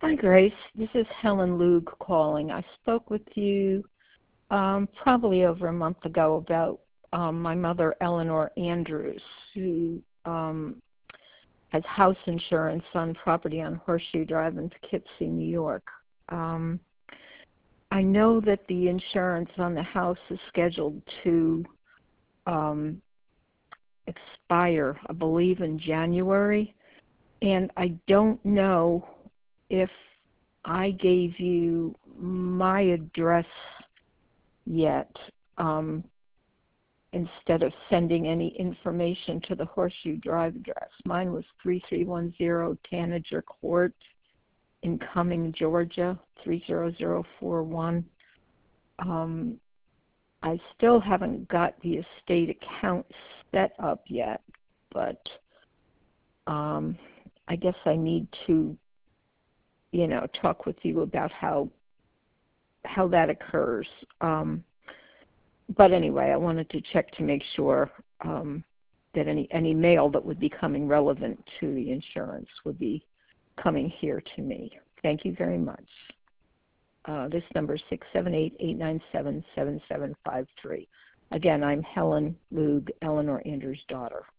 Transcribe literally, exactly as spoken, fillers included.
Hi, Grace. This is Helen Lug calling. I spoke with you um, probably over a month ago about um, my mother, Eleanor Andrews, who um, has house insurance on property on Horseshoe Drive in Poughkeepsie, New York. Um, I know that the insurance on the house is scheduled to um, expire, I believe, in January, and I don't know if I gave you my address yet, um, instead of sending any information to the Horseshoe Drive address. Mine was three three one zero Tanager Court in Cumming, Georgia, three zero zero four one. Um, I still haven't got the estate account set up yet, but um, I guess I need to, you know, talk with you about how how that occurs. Um, but anyway, I wanted to check to make sure um, that any, any mail that would be coming relevant to the insurance would be coming here to me. Thank you very much. Uh, this number is six seven eight, eight nine seven, seven seven five three. Again, I'm Helen Lug, Eleanor Andrews' daughter.